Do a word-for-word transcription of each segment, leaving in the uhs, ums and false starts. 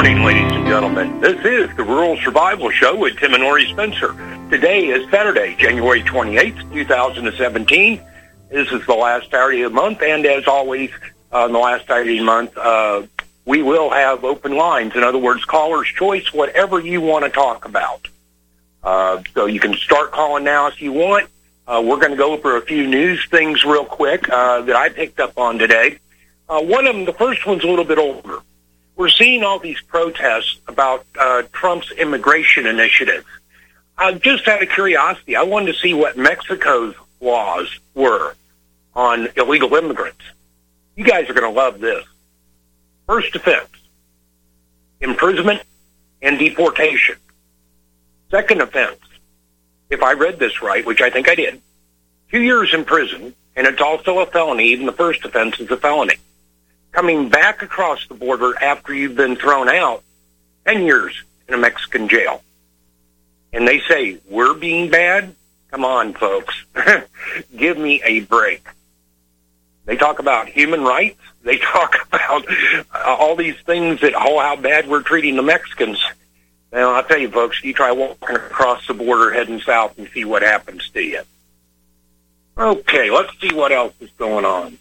morning, ladies and gentlemen. This is the Rural Survival Show with Tim and Lori Spencer. Today is Saturday, January twenty-eighth, twenty seventeen. This is the last Saturday of the month, and as always, on the last Saturday of the month, uh, we will have open lines. In other words, caller's choice, whatever you want to talk about. Uh, so you can start calling now if you want. Uh, we're going to go over a few news things real quick uh, that I picked up on today. Uh, one of them, the first one's a little bit older. We're seeing all these protests about uh, Trump's immigration initiative. Uh, just out of curiosity, I wanted to see what Mexico's laws were on illegal immigrants. You guys are going to love this. First offense, imprisonment and deportation. Second offense, if I read this right, which I think I did, two years in prison, and it's also a felony. Even the first offense is a felony. Coming back across the border after you've been thrown out, ten years in a Mexican jail. And they say, we're being bad? Come on, folks. Give me a break. They talk about human rights. They talk about uh, all these things that, oh, how bad we're treating the Mexicans. Now, I'll tell you, folks, you try walking across the border heading south and see what happens to you. Okay, let's see what else is going on.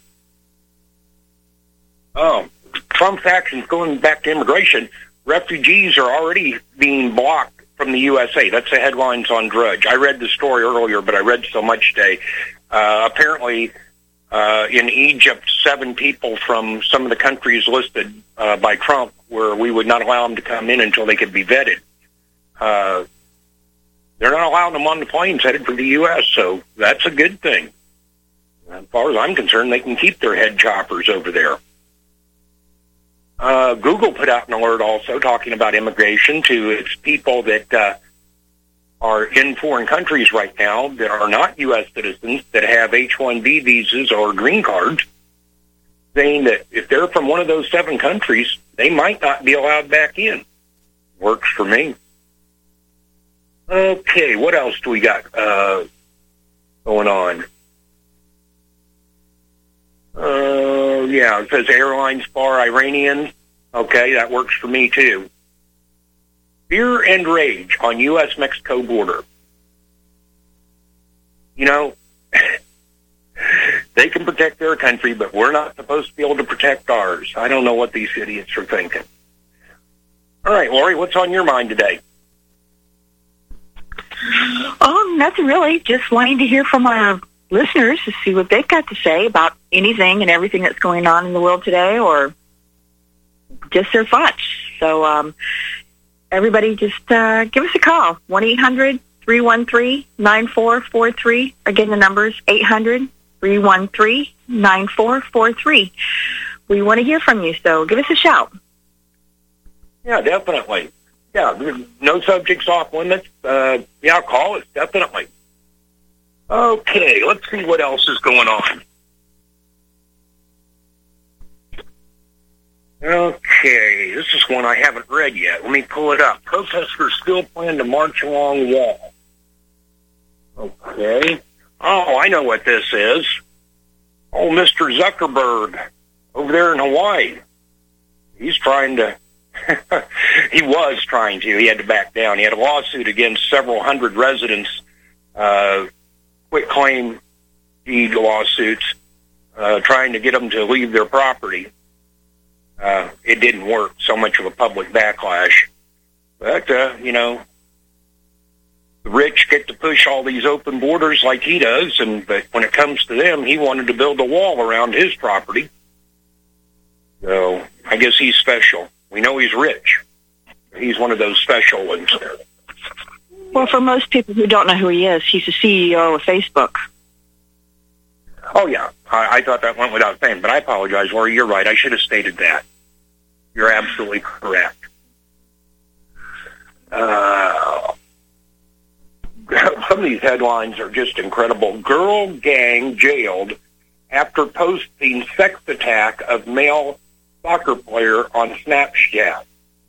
Oh, Trump's actions going back to immigration. Refugees are already being blocked from the U S A. That's the headlines on Drudge. I read the story earlier, but I read so much today. Uh, apparently, uh, in Egypt, seven people from some of the countries listed uh, by Trump where we would not allow them to come in until they could be vetted. Uh, they're not allowing them on the planes headed for the U S, so that's a good thing. As far as I'm concerned, they can keep their head choppers over there. Uh, Google put out an alert also talking about immigration to its people that uh, are in foreign countries right now that are not U S citizens, that have H one B visas or green cards, saying that if they're from one of those seven countries, they might not be allowed back in. Works for me. Okay, what else do we got uh, going on? Uh, yeah, it says airlines bar Iranians. Okay, that works for me too. Fear and rage on U S Mexico border. You know, they can protect their country, but we're not supposed to be able to protect ours. I don't know what these idiots are thinking. All right, Lori, what's on your mind today? Oh, nothing really. Just wanting to hear from our listeners to see what they've got to say about anything and everything that's going on in the world today, or just their thoughts. So um, everybody just uh, give us a call, one eight hundred three one three nine four four three. Again, the number's eight hundred three one three nine four four three. We want to hear from you, so give us a shout. Yeah, definitely. Yeah, no subjects off limits. Uh, yeah, call us, definitely. Okay, let's see what else is going on. Okay, this is one I haven't read yet. Let me pull it up. Protesters still plan to march along wall. Okay. Oh, I know what this is. Oh, Mister Zuckerberg over there in Hawaii. He's trying to, he was trying to, he had to back down. He had a lawsuit against several hundred residents, uh, quit claim deed lawsuits, uh, trying to get them to leave their property. Uh, it didn't work, so much of a public backlash. But, uh, you know, the rich get to push all these open borders like he does, and but when it comes to them, he wanted to build a wall around his property. So I guess he's special. We know he's rich. He's one of those special ones. Well, for most people who don't know who he is, he's the C E O of Facebook. Oh, yeah. I, I thought that went without saying, but I apologize, Lori. You're right. I should have stated that. You're absolutely correct. Uh, some of these headlines are just incredible. Girl gang jailed after posting sex attack of male soccer player on Snapchat.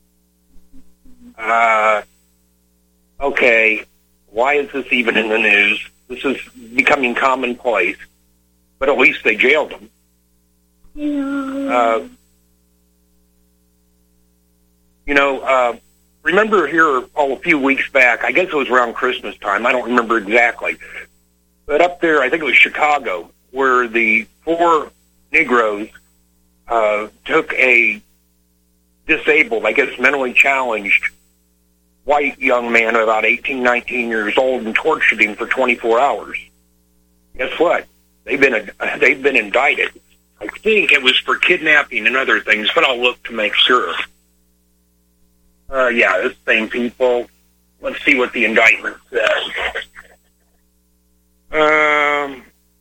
Uh, okay, why is this even in the news? This is becoming commonplace, but at least they jailed him. Uh, You know, uh, remember here oh, a few weeks back, I guess it was around Christmas time, I don't remember exactly, but up there, I think it was Chicago, where the four Negroes uh, took a disabled, I guess mentally challenged, white young man of about eighteen, nineteen years old and tortured him for twenty-four hours. Guess what? They've been they've been indicted. I think it was for kidnapping and other things, but I'll look to make sure. Uh, yeah, this same people. Let's see what the indictment says. Um,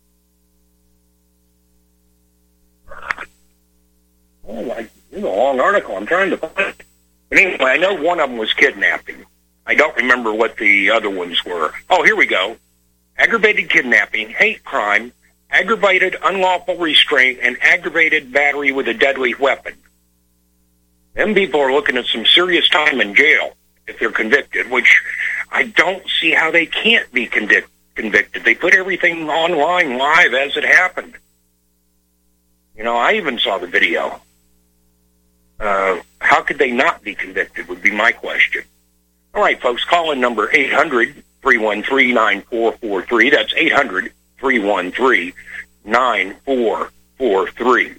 oh, like, this is a long article. I'm trying to find it. But anyway, I know one of them was kidnapping. I don't remember what the other ones were. Oh, here we go. Aggravated kidnapping, hate crime, aggravated unlawful restraint, and aggravated battery with a deadly weapon. Them people are looking at some serious time in jail if they're convicted, which I don't see how they can't be convic- convicted. They put everything online live as it happened. You know, I even saw the video. Uh, how could they not be convicted would be my question. All right, folks, call in number eight hundred, three one three, nine four four three. That's eight hundred, three one three, nine four four three.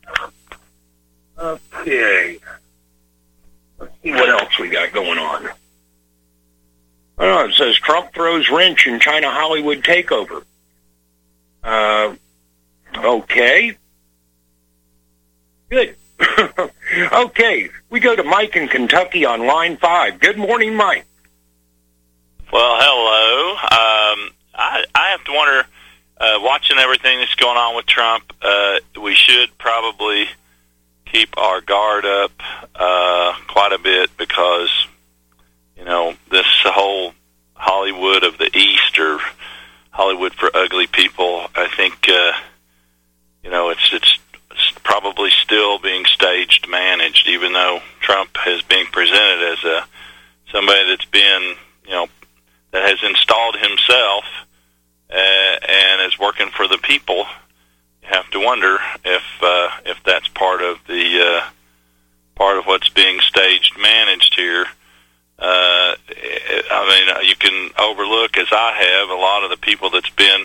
Okay. Let's see what else we got going on. Oh, it says Trump throws wrench in China Hollywood takeover. Uh, okay. Good. Okay, we go to Mike in Kentucky on line five. Good morning, Mike. Well, hello. Um, I, I have to wonder, uh, watching everything that's going on with Trump, uh, we should probably keep our guard up uh, quite a bit because, you know, this whole Hollywood of the East or Hollywood for ugly people, I think, uh, you know, it's it's probably still being staged, managed, even though Trump has been presented as a somebody that's been, you know, that has installed himself uh, and is working for the people. You have to wonder if uh, if that's part of the uh, part of what's being staged, managed here. Uh, I mean, you can overlook, as I have, a lot of the people that's been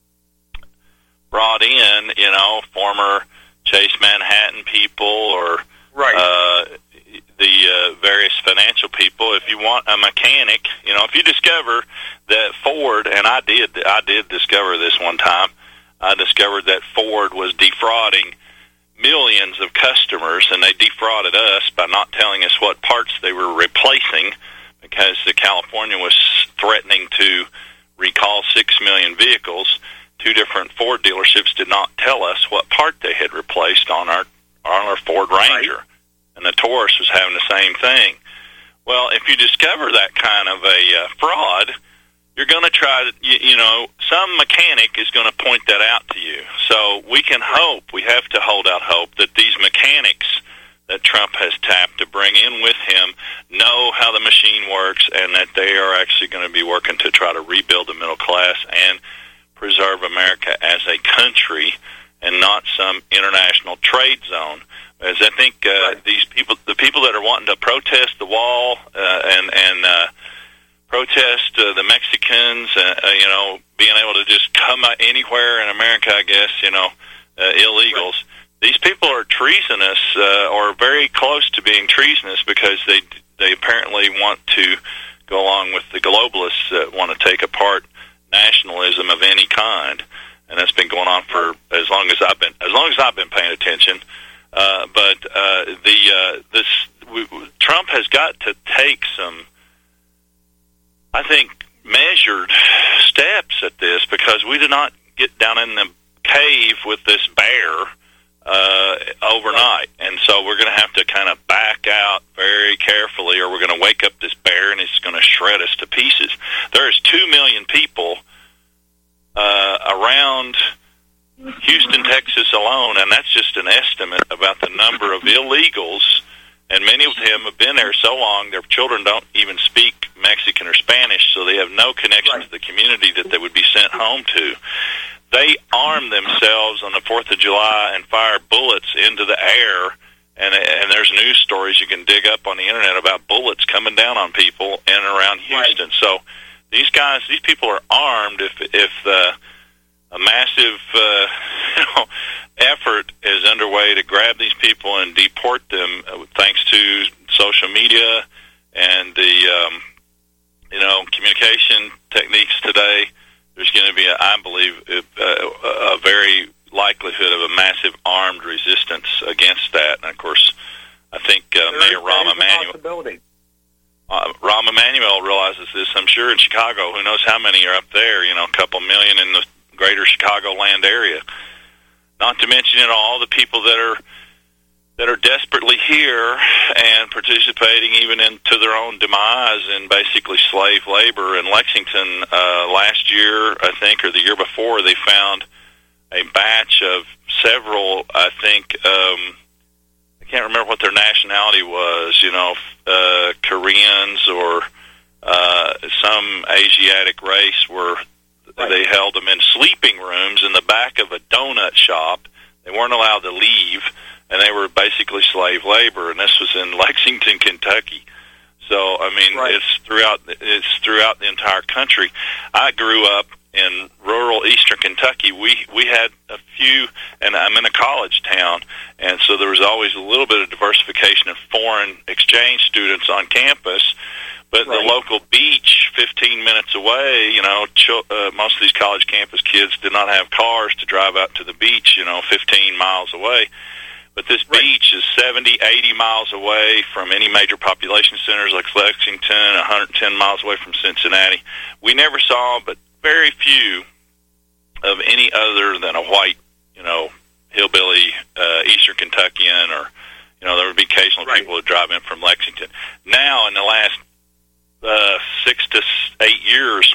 brought in. You know, former Chase Manhattan people, or right. uh, the uh, various financial people. If you want a mechanic, you know, if you discover that Ford, and I did, I did discover this one time. I discovered that Ford was defrauding millions of customers, and they defrauded us by not telling us what parts they were replacing, because the California was threatening to recall six million vehicles. Two different Ford dealerships did not tell us what part they had replaced on our on our Ford Ranger, right. And the Taurus was having the same thing. Well, if you discover that kind of a uh, fraud, you're going to try to, you, you know, some mechanic is going to point that out to you. So we can hope, we have to hold out hope that these mechanics that Trump has tapped to bring in with him know how the machine works, and that they are actually going to be working to try to rebuild the middle class and preserve America as a country and not some international trade zone. As I think uh, right. these people, the people that are wanting to protest the wall uh, and and uh, protest uh, the Mexicans, uh, uh, you know, being able to just come anywhere in America, I guess, you know, uh, illegals. Right. These people are treasonous uh, or very close to being treasonous because they they apparently want to go along with the globalists that want to take apart nationalism of any kind, and that's been going on for as long as I've been as long as I've been paying attention. Uh, but uh, the uh, this we, Trump has got to take some, I think, measured steps at this, because we did not get down in the cave with this bear uh, overnight, and so we're going to have to kind of back out very carefully, or we're going to wake up this bear and it's going to shred us to pieces. There's two million people uh, around Houston, Texas alone, and that's just an estimate about the number of illegals, and many of them have been there so long their children don't even speak Mexican or Spanish, so they have no connection right. to the community that they would be sent home to. They arm themselves on the fourth of July and fire bullets into the air, and and there's news stories you can dig up on the internet about bullets coming down on people in and around Houston. Right. So these guys, these people are armed. If if uh, a massive uh, you know, effort is underway to grab these people and deport them, uh, thanks to social media and the um, you know communication techniques today, there's going to be, a, I believe, a, a, a very likelihood of a massive armed resistance against that. And of course, I think uh, Mayor Rahm Emanuel, uh, Rahm Emanuel realizes this. I'm sure in Chicago, who knows how many are up there? You know, a couple million in the greater Chicagoland area. Not to mention, you know, all the people that are that are desperately here and participating even into their own demise in basically slave labor. In Lexington uh, last year, I think, or the year before, they found a batch of several, I think, um, I can't remember what their nationality was, you know, uh, Koreans or uh, some Asiatic race were, right. They held them in sleeping rooms in the back of a donut shop. They weren't allowed to leave, and they were basically slave labor, and this was in Lexington, Kentucky. So, I mean, right. it's throughout it's throughout the entire country. I grew up in rural eastern Kentucky. We we had a few, and I'm in a college town, and so there was always a little bit of diversification of foreign exchange students on campus. But right. the local beach, fifteen minutes away, you know, ch- uh, most of these college campus kids did not have cars to drive out to the beach, you know, fifteen miles away. But this right. beach is seventy, eighty miles away from any major population centers like Lexington, one hundred ten miles away from Cincinnati. We never saw but very few of any other than a white, you know, hillbilly uh, eastern Kentuckian, or, you know, there would be occasional right. people who drive in from Lexington. Now, in the last uh, six to eight years,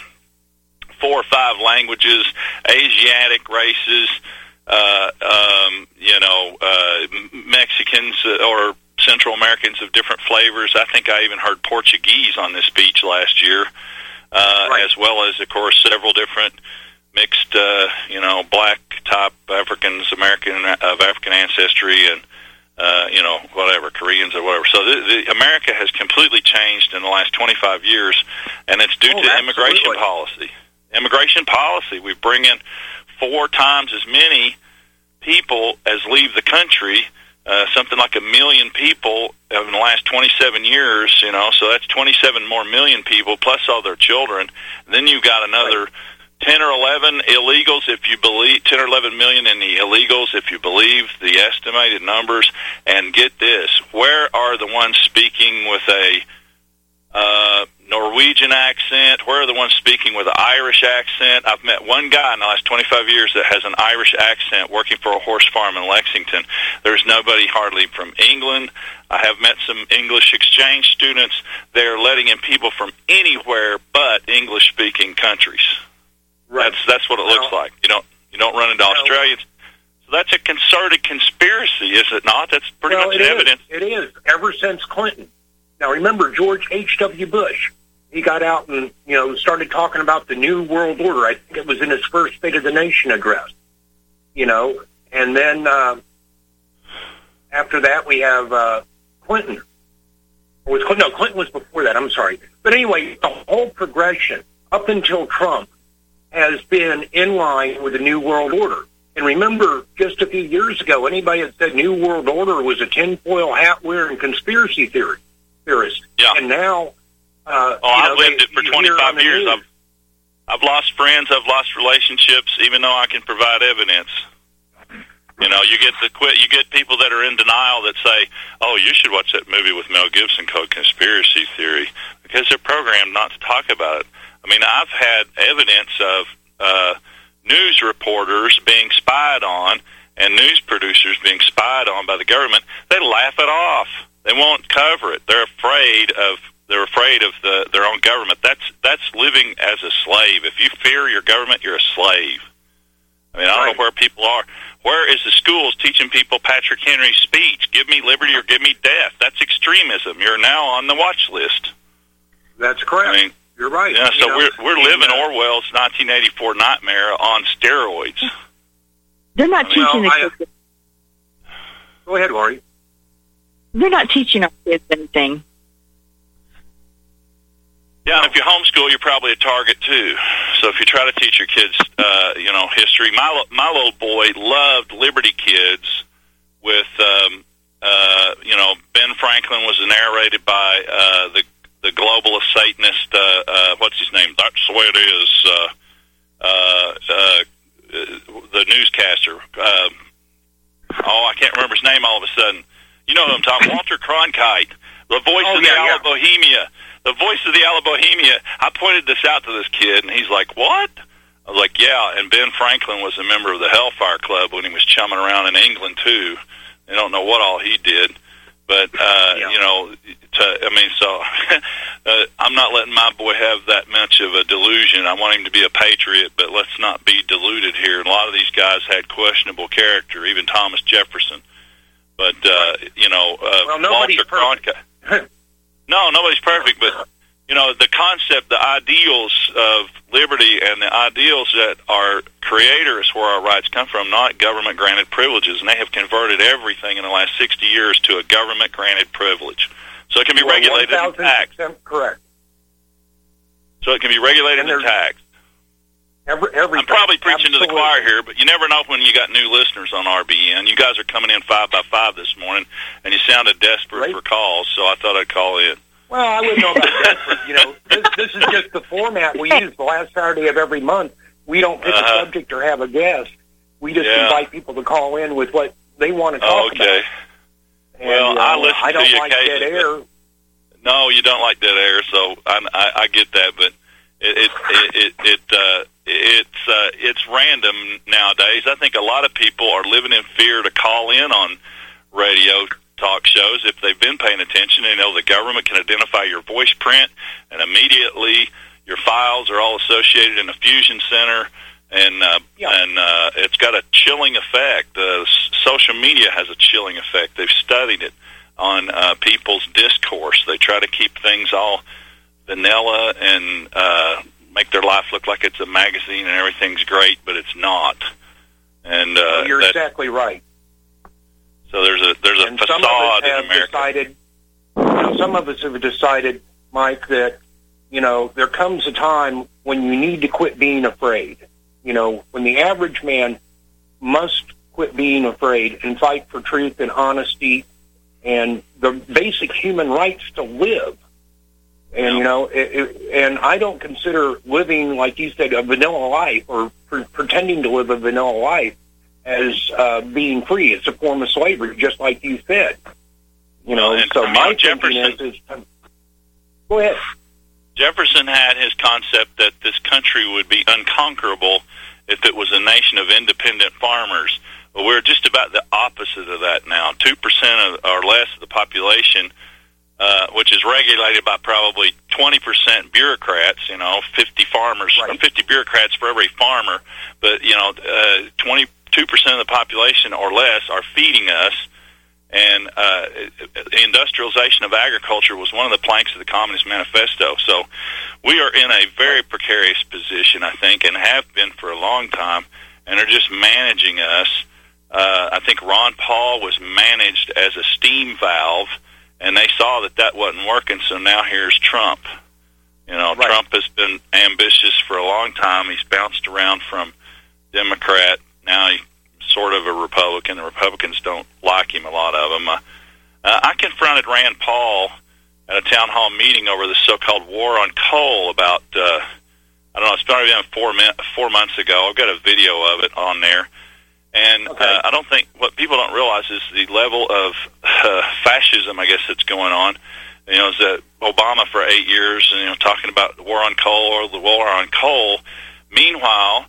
four or five languages, Asiatic races, uh, um, you know, uh, Mexicans or Central Americans of different flavors. I think I even heard Portuguese on this beach last year, uh, right. as well as, of course, several different mixed, uh, you know, black type Africans, American of African ancestry, and uh, you know, whatever, Koreans or whatever. So the, the America has completely changed in the last twenty-five years, and it's due oh, to absolutely. immigration policy. Immigration policy. We bring in four times as many people as leave the country, uh, something like a million people in the last twenty-seven years, you know, so that's twenty-seven more million people, plus all their children. And then you've got another right. ten or eleven illegals, if you believe, ten or eleven million in the illegals, if you believe the estimated numbers. And get this, where are the ones speaking with a uh, Norwegian accent? Where are the ones speaking with an Irish accent? I've met one guy in the last twenty-five years that has an Irish accent working for a horse farm in Lexington. There's nobody hardly from England. I have met some English exchange students. They're letting in people from anywhere but English-speaking countries. Right. That's that's what it looks well, like. You don't you don't run into well, Australians. So that's a concerted conspiracy, is it not? That's pretty well, much it evidence. Is. It is, ever since Clinton. Now, remember George H W. Bush. He got out and, you know, started talking about the New World Order. I think it was in his first State of the Nation address. You know, and then uh, after that we have uh, Clinton. Or was Clinton. No, Clinton was before that. I'm sorry. But anyway, the whole progression up until Trump has been in line with the New World Order. And remember, just a few years ago, anybody that said New World Order was a tinfoil hat-wearing conspiracy theory, theorist. Yeah. And now... Uh, oh, I've know, lived they, it for twenty-five years. News. I've, I've lost friends. I've lost relationships, even though I can provide evidence. You know, you get the quit. You get people that are in denial that say, "Oh, you should watch that movie with Mel Gibson called Conspiracy Theory," because they're programmed not to talk about it. I mean, I've had evidence of uh, news reporters being spied on and news producers being spied on by the government. They laugh it off. They won't cover it. They're afraid of they're afraid of the, their own government. That's that's living as a slave. If you fear your government, you're a slave. I mean, I don't right. know where people are. Where is the schools teaching people Patrick Henry's speech? Give me liberty or give me death. That's extremism. You're now on the watch list. That's correct. I mean, you're right. Yeah, so you know, we're we're living uh, Orwell's nineteen eighty-four nightmare on steroids. They're not I mean, teaching well, the kids. Go ahead, Lori. We're not teaching our kids anything. Yeah, and if you homeschool, you're probably a target too. So if you try to teach your kids, uh, you know, history, my my little boy loved Liberty Kids with, um, uh, you know, Ben Franklin was narrated by uh, the the globalist Satanist. Uh, uh, what's his name? That's the way it is. Uh, uh, uh, the newscaster. Uh, oh, I can't remember his name all of a sudden. You know who I'm talking. Walter Cronkite, the voice oh, of the yeah, Ala yeah. Bohemia. The voice of the Ala Bohemia. I pointed this out to this kid, and he's like, what? I was like, yeah, and Ben Franklin was a member of the Hellfire Club when he was chumming around in England, too. They don't know what all he did. But, uh, yeah. you know, to, I mean, so uh, I'm not letting my boy have that much of a delusion. I want him to be a patriot, but let's not be deluded here. And a lot of these guys had questionable character, even Thomas Jefferson. But, uh, you know, uh, well, nobody's Walter perfect. Cronkite. No, nobody's perfect, but, you know, the concept, the ideals of liberty and the ideals that our creator is where our rights come from, not government-granted privileges, and they have converted everything in the last sixty years to a government-granted privilege. So it can be You are regulated and taxed. Correct. So it can be regulated and and taxed. Every, every I'm probably preaching absolutely. to the choir here, but you never know when you got new listeners on R B N. You guys are coming in five by five this morning, and you sounded desperate right. for calls, so I thought I'd call in. Well, I wouldn't know about desperate. You know, this, this is just the format we use the last Saturday of every month. We don't pick Uh-huh. a subject or have a guest. We just Yeah. invite people to call in with what they want to talk Oh, okay. about. And, Well, uh, I listen I don't to you like dead occasionally, air. No, you don't like dead air, so I, I, I get that, but it it it it, it uh, it's uh, it's random nowadays. I think a lot of people are living in fear to call in on radio talk shows. If they've been paying attention, they know the government can identify your voice print, and immediately your files are all associated in a fusion center, and uh, Yeah. and uh, it's got a chilling effect. Uh, s- social media has a chilling effect. They've studied it on uh, people's discourse. They try to keep things all vanilla and uh, make their life look like it's a magazine and everything's great, but it's not. And uh, You're that, exactly right. so there's a there's a And some of us facade in have America. decided, you know, some of us have decided, Mike, that, you know, there comes a time when you need to quit being afraid. You know, when the average man must quit being afraid and fight for truth and honesty and the basic human rights to live. And, Yeah. you know, it, it, and I don't consider living, like you said, a vanilla life or pre- pretending to live a vanilla life as uh, being free. It's a form of slavery, just like you said. You know, Well, and so for me, my Jefferson- thinking is, is, go ahead. Jefferson had his concept that this country would be unconquerable if it was a nation of independent farmers. Well, we're just about the opposite of that now. Two percent or less of the population, uh, which is regulated by probably twenty percent bureaucrats. You know, fifty farmers, Right. or fifty bureaucrats for every farmer. But you know, uh, twenty-two percent of the population or less are feeding us. And uh, the industrialization of agriculture was one of the planks of the Communist Manifesto. So we are in a very precarious position, I think, and have been for a long time, and are just managing us. Uh, I think Ron Paul was managed as a steam valve, and they saw that that wasn't working, so now here's Trump. You know, Right. Trump has been ambitious for a long time. He's bounced around from Democrat. Now he sort of a Republican. The Republicans don't like him, a lot of them. Uh, uh, I confronted Rand Paul at a town hall meeting over the so-called war on coal about, uh, I don't know, it started in four, min- four months ago. I've got a video of it on there. And Okay. uh, I don't think, what people don't realize is the level of uh, fascism, I guess, that's going on. You know, is that Obama for eight years, you know, talking about the war on coal or the war on coal. Meanwhile,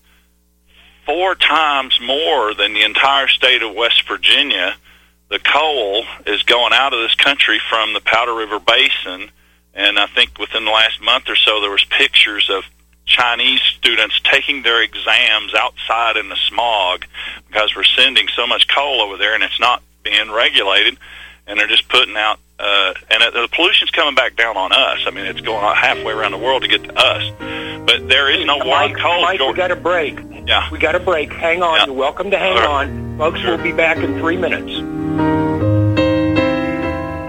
four times more than the entire state of West Virginia, the coal is going out of this country from the Powder River Basin. And I think within the last month or so, there was pictures of Chinese students taking their exams outside in the smog because we're sending so much coal over there and it's not being regulated. And they're just putting out, uh, and the pollution's coming back down on us. I mean, it's going halfway around the world to get to us. But there is no war on Mike, coal. Mike, we George. got a break. Yeah. We got a break. Hang on. Yeah. You're welcome to hang All right. on. Folks, Sure. we'll be back in three minutes.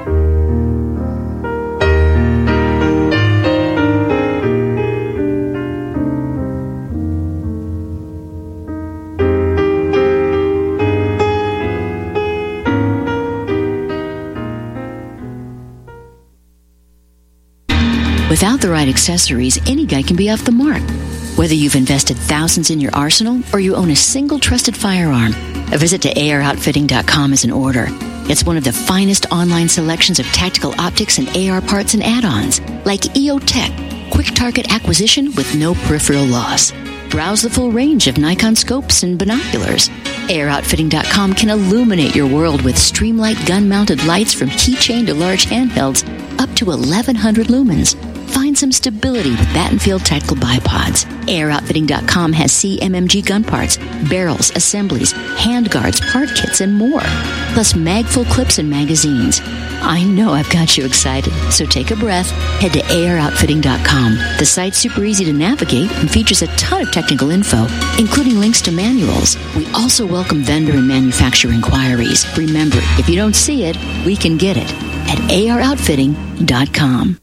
Without the right accessories, any guy can be off the mark. Whether you've invested thousands in your arsenal or you own a single trusted firearm, a visit to A R outfitting dot com is in order. It's one of the finest online selections of tactical optics and A R parts and add-ons, like E O Tech, quick target acquisition with no peripheral loss. Browse the full range of Nikon scopes and binoculars. A R outfitting dot com can illuminate your world with Streamlight gun-mounted lights from keychain to large handhelds up to eleven hundred lumens. Find some stability with Battenfield tactical bipods. A R outfitting dot com has C M M G gun parts, barrels, assemblies, handguards, part kits, and more. Plus magful clips and magazines. I know I've got you excited, so take a breath. Head to A R outfitting dot com. The site's super easy to navigate and features a ton of technical info, including links to manuals. We also welcome vendor and manufacturer inquiries. Remember, if you don't see it, we can get it at A R outfitting dot com.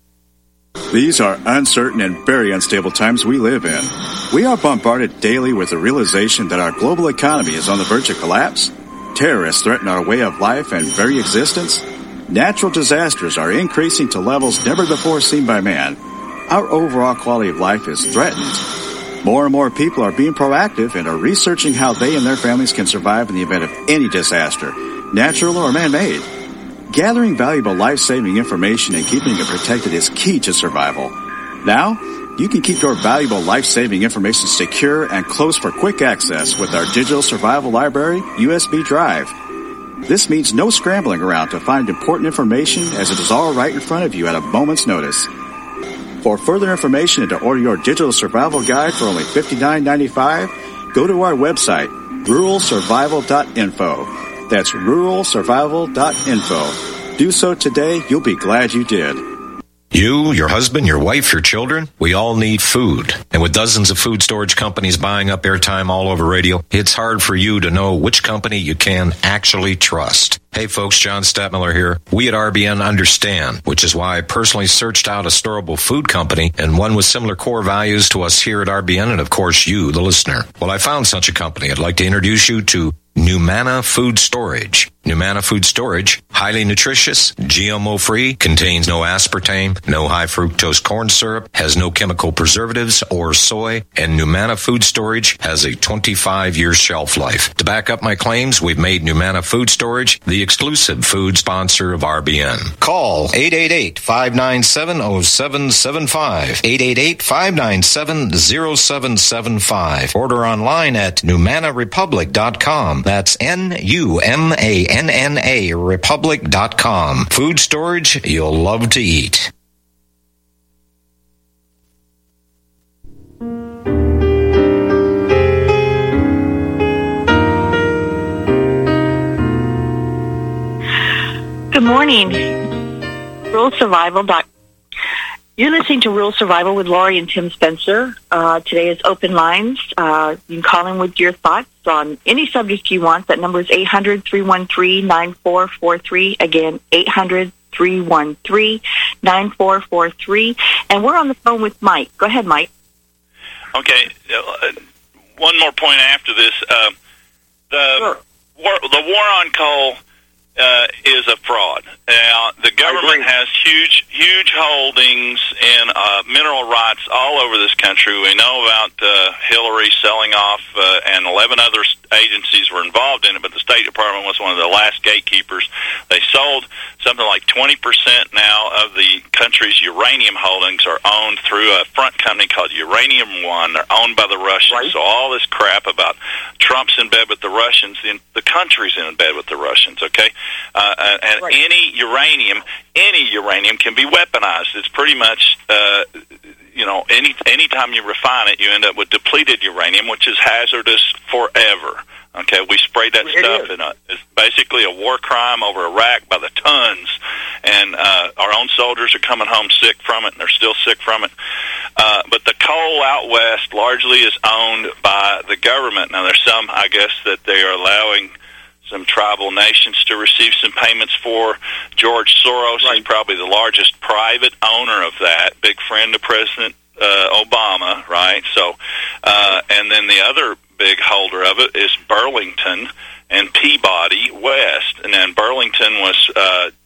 These are uncertain and very unstable times we live in. We are bombarded daily with the realization that our global economy is on the verge of collapse. Terrorists threaten our way of life and very existence. Natural disasters are increasing to levels never before seen by man. Our overall quality of life is threatened. More and more people are being proactive and are researching how they and their families can survive in the event of any disaster, natural or man-made. Gathering valuable life-saving information and keeping it protected is key to survival. Now, you can keep your valuable life-saving information secure and close for quick access with our Digital Survival Library U S B drive. This means no scrambling around to find important information, as it is all right in front of you at a moment's notice. For further information and to order your digital survival guide for only fifty-nine ninety-five, go to our website, rural survival dot info. That's rural survival dot info. Do so today. You'll be glad you did. You, your husband, your wife, your children, we all need food. And with dozens of food storage companies buying up airtime all over radio, it's hard for you to know which company you can actually trust. Hey folks, John Stadtmiller here. We at R B N understand, which is why I personally searched out a storable food company and one with similar core values to us here at R B N and of course you, the listener. Well, I found such a company. I'd like to introduce you to Numana Food Storage. Numana Food Storage, highly nutritious, G M O-free, contains no aspartame, no high fructose corn syrup, has no chemical preservatives or soy, and Numana Food Storage has a twenty-five year shelf life. To back up my claims, we've made Numana Food Storage the exclusive food sponsor of R B N. Call eight eight eight, five nine seven, zero seven seven five, eight eight eight, five nine seven, zero seven seven five. Order online at numana republic dot com. That's N U M A N N A republic dot com. Food storage you'll love to eat. Good morning. Rural Survival. You're listening to Rural Survival with Laurie and Tim Spencer. Uh, today is open lines. Uh, you can call in with your thoughts on any subject you want. That number is eight hundred, three one three, nine four four three. Again, eight hundred, three one three, nine four four three. And we're on the phone with Mike. Go ahead, Mike. Okay. Uh, one more point after this. Uh, the, sure. war, the war on coal Uh, is a fraud. Now, the government has huge, huge holdings in uh, mineral rights all over this country. We know about uh, Hillary selling off, uh, and eleven other agencies were involved in it, but the State Department was one of the last gatekeepers. They sold something like twenty percent now of the country's uranium holdings are owned through a front company called Uranium One. They're owned by the Russians. Right. So all this crap about Trump's in bed with the Russians, the, the country's in bed with the Russians, okay? Uh, and right. any uranium, any uranium can be weaponized. It's pretty much, uh, you know, any anytime you refine it, you end up with depleted uranium, which is hazardous forever. Okay, we spray that it stuff, is. and uh, it's basically a war crime over Iraq by the tons. And uh, our own soldiers are coming home sick from it, and they're still sick from it. Uh, but the coal out west largely is owned by the government. Now, there's some, I guess, that they are allowing some tribal nations to receive some payments for. George Soros right. is probably the largest private owner of that, big friend of President uh, Obama, right? So, uh, and then the other big holder of it is Burlington and Peabody West. And then Burlington was uh,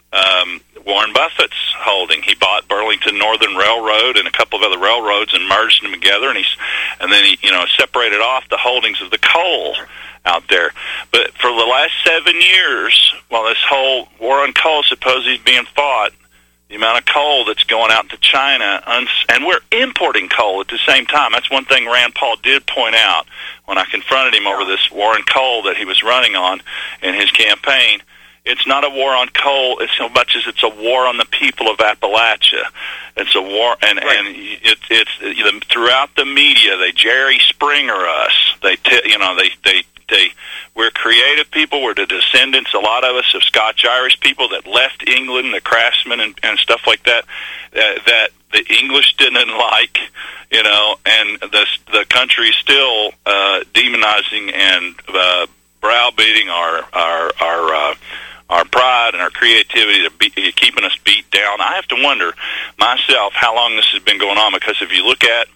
um, Warren Buffett's holding. He bought Burlington Northern Railroad and a couple of other railroads and merged them together, and he's and then he you know separated off the holdings of the coal out there. But for the last seven years, while this whole war on coal supposedly is being fought, the amount of coal that's going out to China, and we're importing coal at the same time. That's one thing Rand Paul did point out when I confronted him over this war on coal that he was running on in his campaign. It's not a war on coal as much as it's a war on the people of Appalachia. It's a war, and right. and it, it's you know, throughout the media they Jerry Springer us. They t- you know they they they. We're creative people. We're the descendants, a lot of us, of Scotch-Irish people that left England, the craftsmen and, and stuff like that, uh, that the English didn't like, you know, and the the country is still uh, demonizing and uh, browbeating our our our uh, our pride and our creativity, to be, keeping us beat down. I have to wonder myself how long this has been going on, because if you look at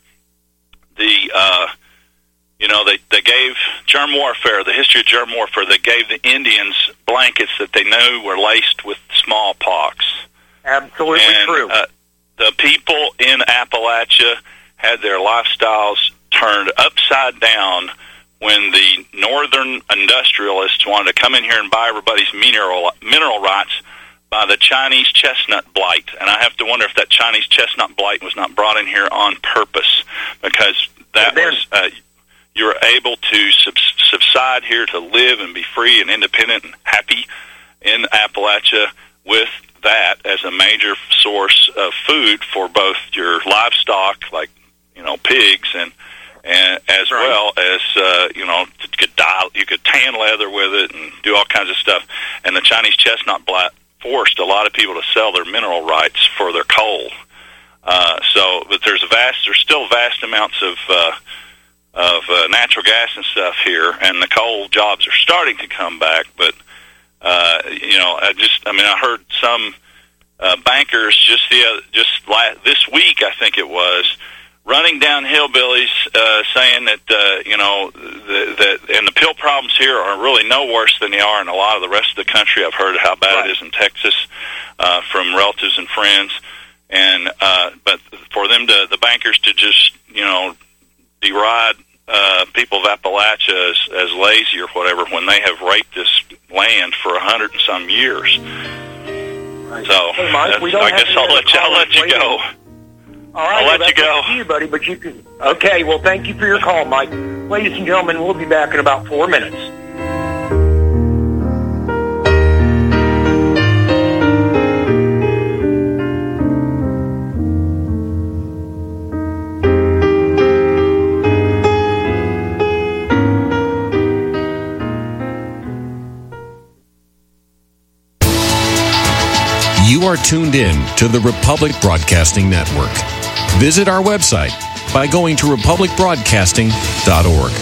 the uh, You know, they, they gave germ warfare, the history of germ warfare, they gave the Indians blankets that they knew were laced with smallpox. Absolutely and, true. Uh, the people in Appalachia had their lifestyles turned upside down when the northern industrialists wanted to come in here and buy everybody's mineral mineral rights by the Chinese chestnut blight. And I have to wonder if that Chinese chestnut blight was not brought in here on purpose, because that then, was... Uh, you were able to subs- subside here to live and be free and independent and happy in Appalachia with that as a major source of food for both your livestock, like, you know, pigs, and, and as right. well as, uh, you know, you could, dye, you could tan leather with it and do all kinds of stuff. And the Chinese chestnut blight forced a lot of people to sell their mineral rights for their coal. Uh, so, but there's a vast, there's still vast amounts of, uh, of uh, natural gas and stuff here, and the coal jobs are starting to come back. But uh, you know, I just, I mean, I heard some uh, bankers just the uh, just last, this week, I think it was, running down hillbillies, uh, saying that uh, you know the, that and the pill problems here are really no worse than they are in a lot of the rest of the country. I've heard how bad right. it is in Texas uh, from relatives and friends, and uh, but for them to the bankers to just you know. deride uh, people of Appalachia as, as lazy or whatever when they have raped this land for a hundred and some years. Right. So hey, Mike, we don't I have guess I'll let you, I'll let you go. All right, I'll well, let you go. To you, buddy, but you can. Okay, well, thank you for your call, Mike. Ladies and gentlemen, we'll be back in about four minutes. You are tuned in to the Republic Broadcasting Network. Visit our website by going to republic broadcasting dot org.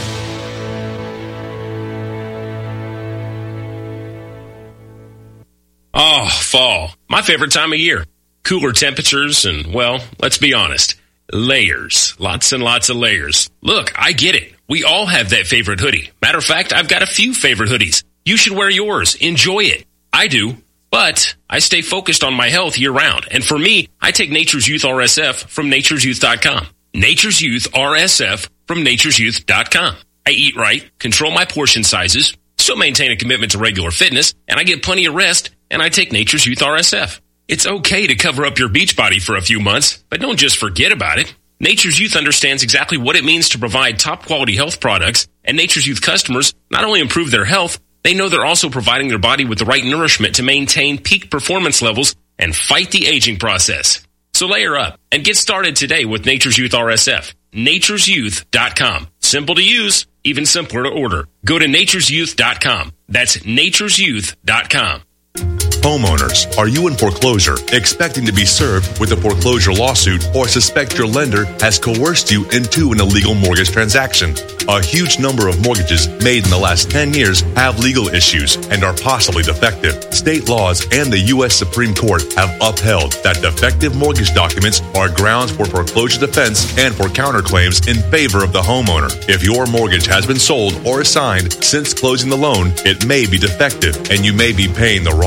Oh, fall. My favorite time of year. Cooler temperatures and, well, let's be honest, layers. Lots and lots of layers. Look, I get it. We all have that favorite hoodie. Matter of fact, I've got a few favorite hoodies. You should wear yours. Enjoy it. I do. But I stay focused on my health year-round. And for me, I take Nature's Youth R S F from natures youth dot com. Nature's Youth R S F from natures youth dot com. I eat right, control my portion sizes, still maintain a commitment to regular fitness, and I get plenty of rest, and I take Nature's Youth R S F. It's okay to cover up your beach body for a few months, but don't just forget about it. Nature's Youth understands exactly what it means to provide top-quality health products, and Nature's Youth customers not only improve their health, they know they're also providing their body with the right nourishment to maintain peak performance levels and fight the aging process. So layer up and get started today with Nature's Youth R S F. natures youth dot com. Simple to use, even simpler to order. Go to natures youth dot com. That's natures youth dot com. Homeowners, are you in foreclosure, expecting to be served with a foreclosure lawsuit, or suspect your lender has coerced you into an illegal mortgage transaction? A huge number of mortgages made in the last ten years have legal issues and are possibly defective. State laws and the U S Supreme Court have upheld that defective mortgage documents are grounds for foreclosure defense and for counterclaims in favor of the homeowner. If your mortgage has been sold or assigned since closing the loan, it may be defective and you may be paying the wrong party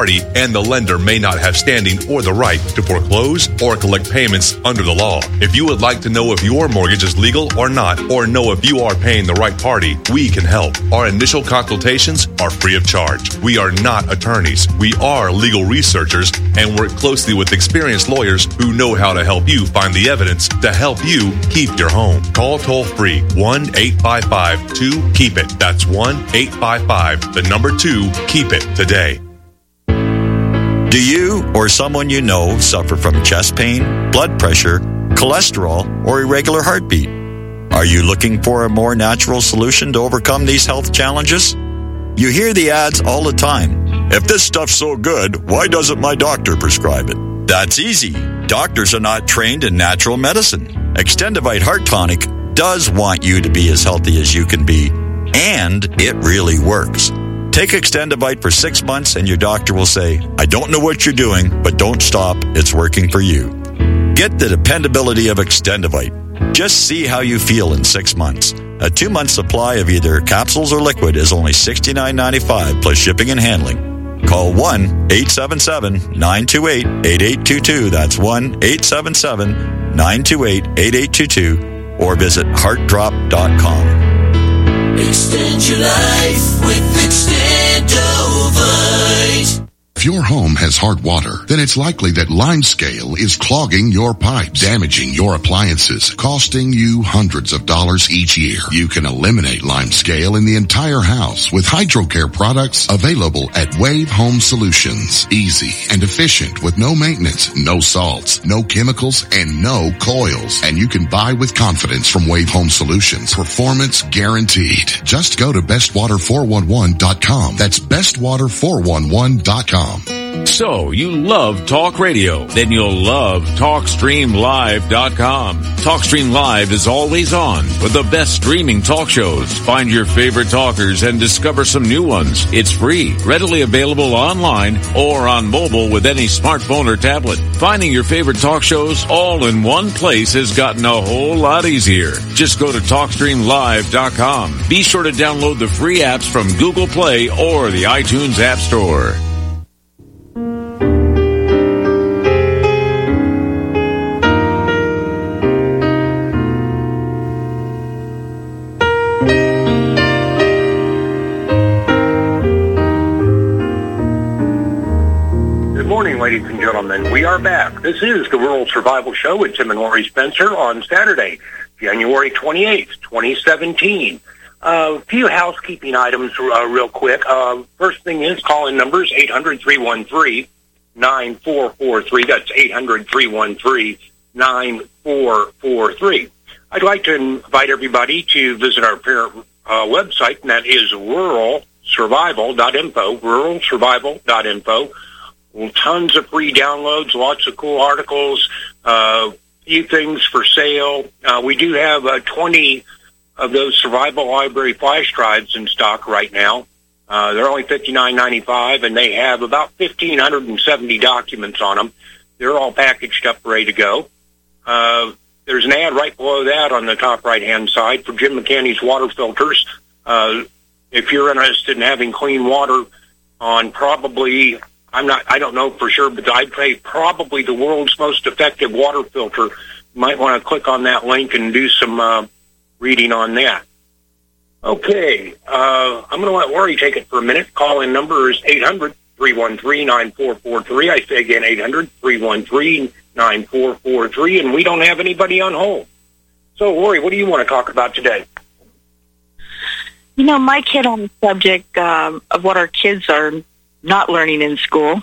party, and the lender may not have standing or the right to foreclose or collect payments under the law. If you would like to know if your mortgage is legal or not, or know if you are paying the right party, we can help. Our initial consultations are free of charge. We are not attorneys. We are legal researchers and work closely with experienced lawyers who know how to help you find the evidence to help you keep your home. Call toll free one eight five five two keep it. That's one eight five five, the number two, keep it today. Do you or someone you know suffer from chest pain, blood pressure, cholesterol, or irregular heartbeat? Are you looking for a more natural solution to overcome these health challenges? You hear the ads all the time. If this stuff's so good, why doesn't my doctor prescribe it? That's easy. Doctors are not trained in natural medicine. Extendivite Heart Tonic does want you to be as healthy as you can be, and it really works. Take Extendivite for six months and your doctor will say, I don't know what you're doing, but don't stop. It's working for you. Get the dependability of Extendivite. Just see how you feel in six months. A two-month supply of either capsules or liquid is only sixty-nine ninety-five plus shipping and handling. Call one eight seven seven nine two eight eight eight two two. That's one eight seven seven nine two eight eight eight two two or visit heart drop dot com. Extend your life with Extendovite. If your home has hard water, then it's likely that limescale is clogging your pipes, damaging your appliances, costing you hundreds of dollars each year. You can eliminate limescale in the entire house with HydroCare products available at Wave Home Solutions. Easy and efficient with no maintenance, no salts, no chemicals, and no coils. And you can buy with confidence from Wave Home Solutions. Performance guaranteed. Just go to best water four one one dot com. That's best water four one one dot com. So, you love talk radio? Then you'll love talk stream live dot com. TalkStream Live is always on with the best streaming talk shows. Find your favorite talkers and discover some new ones. It's free, readily available online or on mobile with any smartphone or tablet. Finding your favorite talk shows all in one place has gotten a whole lot easier. Just go to talk stream live dot com. Be sure to download the free apps from Google Play or the iTunes App Store. Ladies and gentlemen, we are back. This is the Rural Survival Show with Tim and Lori Spencer on Saturday, January twenty-eighth, twenty seventeen. A uh, few housekeeping items uh, real quick. Uh, first thing is call-in numbers eight hundred, three one three, nine four four three. That's eight hundred, three one three, nine four four three. I'd like to invite everybody to visit our parent uh, website, and that is rural survival dot info, rural survival dot info. Well, tons of free downloads, lots of cool articles, a uh, few things for sale. Uh, we do have uh, twenty of those Survival Library flash drives in stock right now. Uh, they're only fifty-nine ninety-five, and they have about one thousand five hundred seventy documents on them. They're all packaged up, ready to go. Uh, there's an ad right below that on the top right-hand side for Jim McCanney's water filters. Uh, if you're interested in having clean water on probably... I'm not, I don't know for sure, but I'd say probably the world's most effective water filter. You might want to click on that link and do some uh, reading on that. Okay, uh, I'm going to let Lori take it for a minute. Call-in number is eight hundred, three one three, nine four four three. I say again, eight hundred, three one three, nine four four three, and we don't have anybody on hold. So, Lori, what do you want to talk about today? You know, Mike hit on the subject um, of what our kids are not learning in school.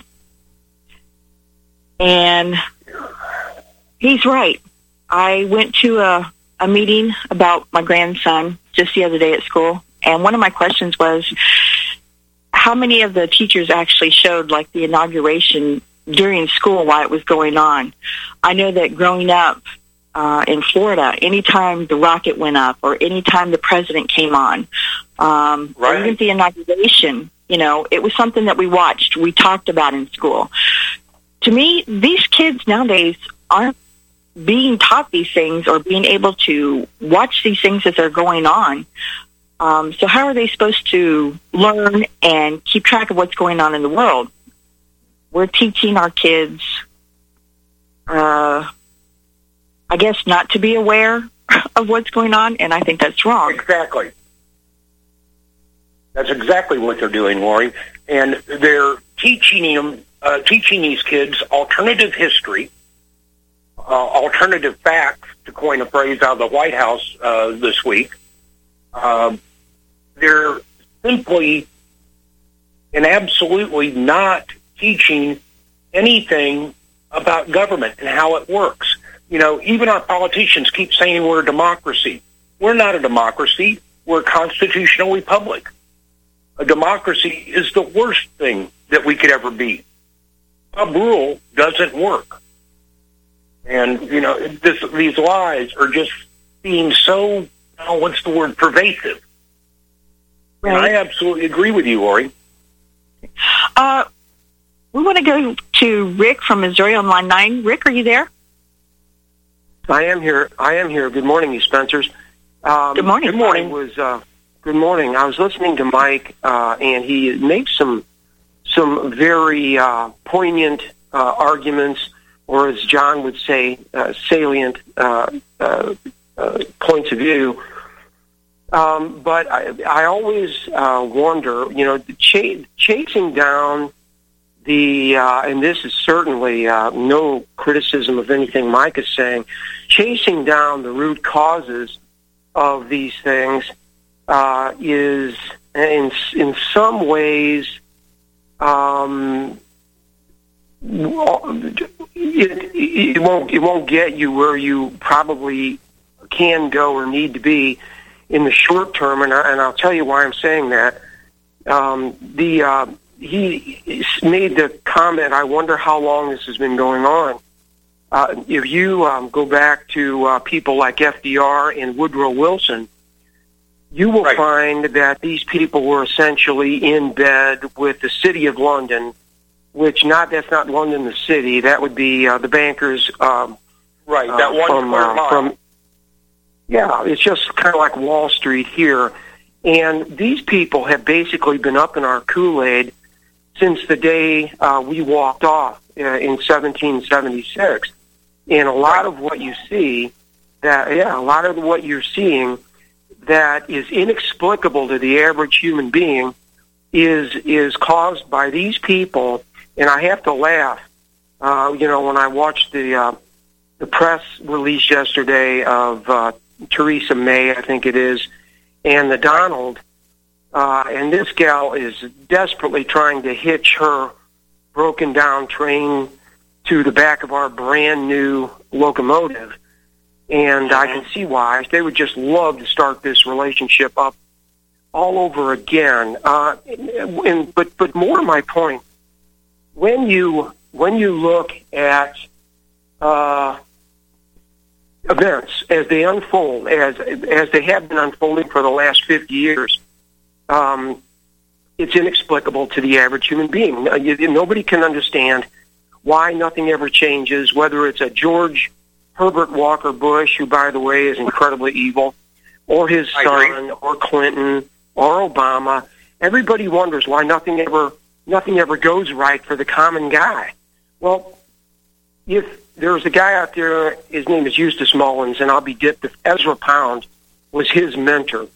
And he's right. I went to a, a meeting about my grandson just the other day at school, and one of my questions was how many of the teachers actually showed, like, the inauguration during school while it was going on. I know that growing up uh, in Florida, anytime the rocket went up or anytime the president came on, um, right. or even the inauguration, you know, it was something that we watched, we talked about in school. To me, these kids nowadays aren't being taught these things or being able to watch these things as they're going on. Um, so how are they supposed to learn and keep track of what's going on in the world? we're teaching our kids, uh, I guess, not to be aware of what's going on, and I think that's wrong. Exactly. That's exactly what they're doing, Lori. And they're teaching them, uh, teaching these kids alternative history, uh, alternative facts, to coin a phrase out of the White House uh, this week. Uh, they're simply and absolutely not teaching anything about government and how it works. You know, even our politicians keep saying we're a democracy. We're not a democracy. We're a constitutional republic. A democracy is the worst thing that we could ever be. A rule doesn't work. And, you know, this, these lies are just being so, oh, what's the word, pervasive. Right. And I absolutely agree with you, Lori. Uh, we want to go to Rick from Missouri on line nine. Rick, are you there? I am here. I am here. Good morning, you Spencers. Um, good morning. Good morning. Was uh, good morning. I was listening to Mike, uh, and he made some some very uh, poignant uh, arguments, or as John would say, uh, salient uh, uh, uh, points of view. Um, but I, I always uh, wonder, you know, ch- chasing down the, uh, and this is certainly uh, no criticism of anything Mike is saying, chasing down the root causes of these things uh, is, in in some ways, um, it, it won't it won't get you where you probably can go or need to be in the short term, and, I, and I'll tell you why I'm saying that. Um, the uh, he made the comment, I wonder how long this has been going on. Uh, if you um, go back to uh, people like F D R and Woodrow Wilson, you will right. find that these people were essentially in bed with the City of London, which not that's not London the city. That would be uh, the bankers. Um, right, that uh, one from, square uh, mile. From, yeah, it's just kind of like Wall Street here. And these people have basically been up in our Kool-Aid since the day uh, we walked off uh, in seventeen seventy-six. And a lot of what you see, that yeah, a lot of what you're seeing that is inexplicable to the average human being is is caused by these people. And I have to laugh, uh, you know, when I watched the uh, the press release yesterday of uh, Theresa May, I think it is, and the Donald, uh, and this gal is desperately trying to hitch her broken down train to the back of our brand new locomotive. And I can see why. They would just love to start this relationship up all over again. Uh, and, but, but more to my point, when you, when you look at, uh, events as they unfold, as as they have been unfolding for the last fifty years, um, it's inexplicable to the average human being. Nobody can understand why nothing ever changes, whether it's a George Herbert Walker Bush, who, by the way, is incredibly evil, or his son, or Clinton, or Obama. Everybody wonders why nothing ever nothing ever goes right for the common guy. Well, if there's a guy out there, his name is Eustace Mullins, and I'll be dipped if Ezra Pound was his mentor.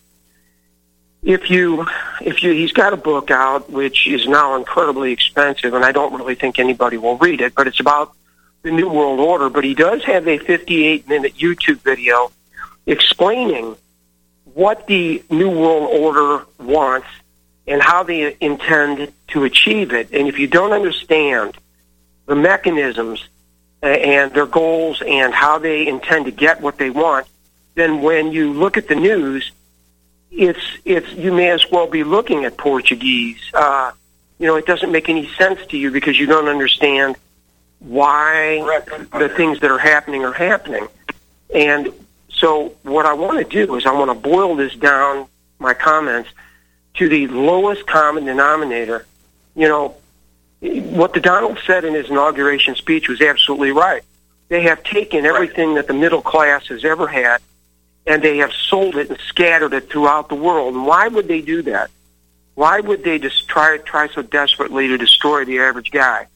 If you, if you, he's got a book out, which is now incredibly expensive, and I don't really think anybody will read it, but it's about the New World Order. But he does have a fifty-eight minute YouTube video explaining what the New World Order wants and how they intend to achieve it. And if you don't understand the mechanisms and their goals and how they intend to get what they want, then when you look at the news, it's it's you may as well be looking at Portuguese. Uh, you know, it doesn't make any sense to you because you don't understand why the things that are happening are happening. And so what I want to do is I want to boil this down, my comments, to the lowest common denominator. You know, what the Donald said in his inauguration speech was absolutely right. They have taken everything that the middle class has ever had, and they have sold it and scattered it throughout the world. And why would they do that? Why would they just try try so desperately to destroy the average guy?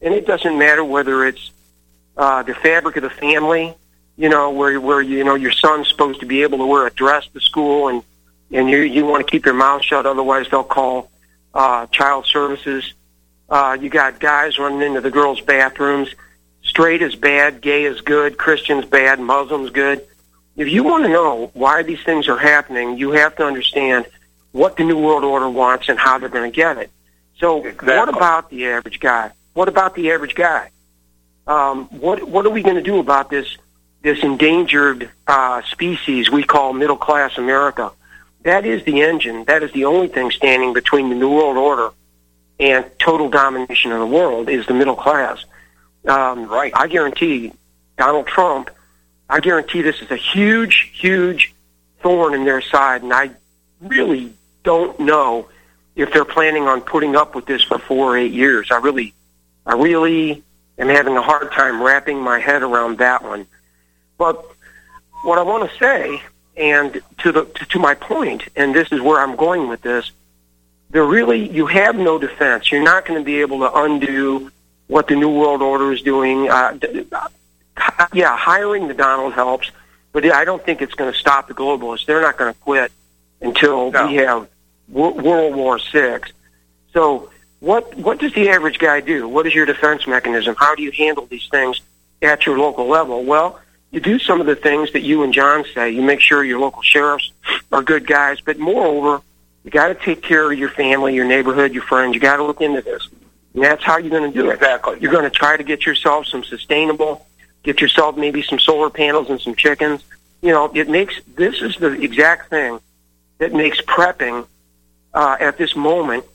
And it doesn't matter whether it's uh, the fabric of the family, you know, where where you know your son's supposed to be able to wear a dress to school, and and you you want to keep your mouth shut, otherwise they'll call uh, child services. Uh, you got guys running into the girls' bathrooms. Straight is bad, gay is good, Christian's bad, Muslim's good. If you want to know why these things are happening, you have to understand what the New World Order wants and how they're going to get it. So exactly. What about the average guy? What about the average guy? Um, what what are we going to do about this this endangered uh, species we call middle-class America? That is the engine. That is the only thing standing between the New World Order and total domination of the world is the middle class. Um, right. I guarantee Donald Trump, I guarantee this is a huge, huge thorn in their side, and I really don't know if they're planning on putting up with this for four or eight years. I really, I really am having a hard time wrapping my head around that one. But what I want to say, and to the to, to my point, and this is where I'm going with this, there really, you have no defense. You're not going to be able to undo what the New World Order is doing. Uh, yeah, hiring the Donald helps, but I don't think it's going to stop the globalists. They're not going to quit until no. we have w- World War Six. So what what does the average guy do? What is your defense mechanism? How do you handle these things at your local level? Well, you do some of the things that you and John say. You make sure your local sheriffs are good guys, but moreover, you got to take care of your family, your neighborhood, your friends. You got to look into this. And that's how you're going to do it. Exactly. You're going to try to get yourself some sustainable, get yourself maybe some solar panels and some chickens. You know, it makes, this is the exact thing that makes prepping uh, at this moment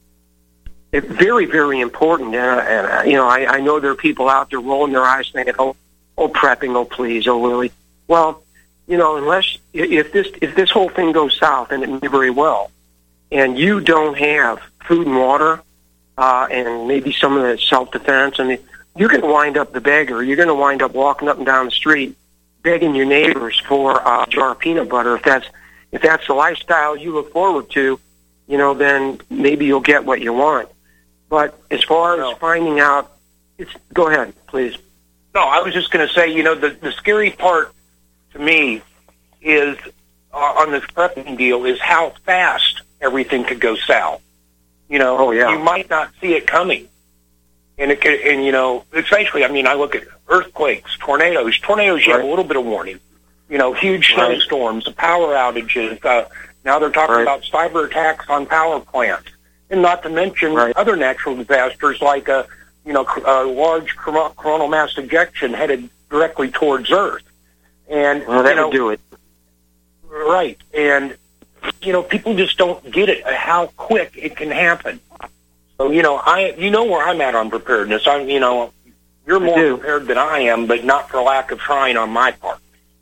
it very, very important. And, uh, and uh, you know, I, I know there are people out there rolling their eyes saying, oh, oh, prepping, oh, please, oh, really? Well, you know, unless, if this, if this whole thing goes south, and it may very well, and you don't have food and water, uh, and maybe some of the self-defense, I mean, you're going to wind up the beggar. You're going to wind up walking up and down the street begging your neighbors for a jar of peanut butter. If that's if that's the lifestyle you look forward to, you know, then maybe you'll get what you want. But as far no. as finding out, it's go ahead, please. No, I was just going to say, you know, the, the scary part to me is uh, on this prepping deal is how fast everything could go south. You know, oh, yeah. you might not see it coming. And, it could, and you know, especially, I mean, I look at earthquakes, tornadoes. Tornadoes, you right. have a little bit of warning. You know, huge snowstorms, right. power outages. Uh, now they're talking right. about cyber attacks on power plants. And not to mention right. other natural disasters like a, you know, a large coronal mass ejection headed directly towards Earth. And, well, that you know, would do it. Right. And, you know, people just don't get it, how quick it can happen. So, you know, I, you know where I'm at on preparedness. I'm, you know, you're more prepared than I am, but not for lack of trying on my part.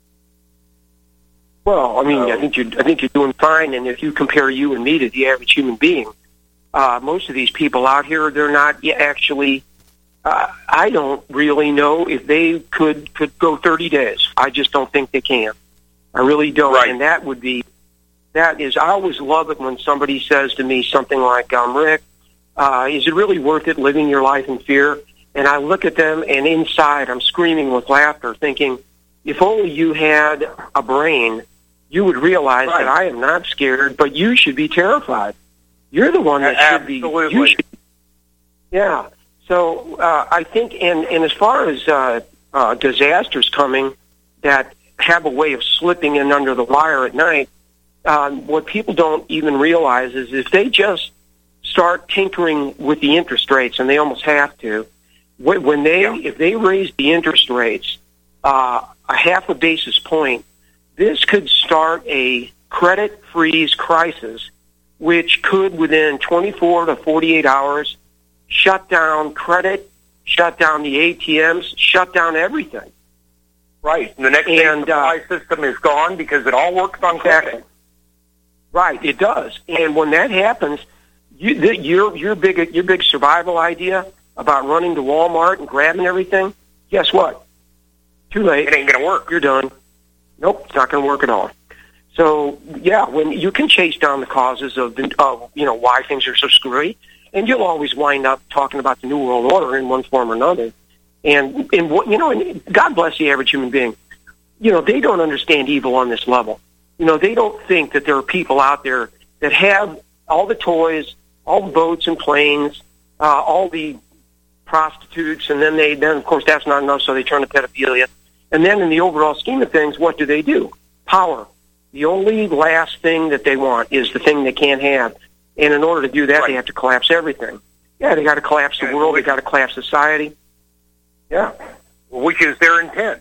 Well, I mean, so, I think you're, I think you're doing fine. And if you compare you and me to the average human being, uh, most of these people out here, they're not actually. Uh, I don't really know if they could could go thirty days. I just don't think they can. I really don't. Right. And that would be, that is, I always love it when somebody says to me something like, um, Rick, uh, is it really worth it living your life in fear? And I look at them, and inside I'm screaming with laughter, thinking, if only you had a brain, you would realize right. that I am not scared, but you should be terrified. You're the one that Absolutely. should be. You should, yeah. So uh, I think, and, and as far as uh, uh, disasters coming that have a way of slipping in under the wire at night, um, what people don't even realize is if they just start tinkering with the interest rates, and they almost have to, when they yeah. if they raise the interest rates uh, a half a basis point, this could start a credit freeze crisis, which could within twenty-four to forty-eight hours shut down credit, shut down the A T Ms, shut down everything. Right. And the next day, the supply uh, system is gone because it all works on credit. Right, it does. And when that happens, you, the, your your big your big survival idea about running to Walmart and grabbing everything, guess what? Too late. It ain't going to work. You're done. Nope, it's not going to work at all. So, yeah, when you can chase down the causes of, the, of you know, why things are so screwy, and you'll always wind up talking about the New World Order in one form or another. And, and what, you know, and God bless the average human being. You know, they don't understand evil on this level. You know, they don't think that there are people out there that have all the toys, all the boats and planes, uh, all the prostitutes, and then they, then of course that's not enough, so they turn to pedophilia. And then in the overall scheme of things, what do they do? Power. The only last thing that they want is the thing they can't have. And in order to do that, right. they have to collapse everything. Yeah, they got to collapse the world. They got to collapse society. Yeah. Which is their intent.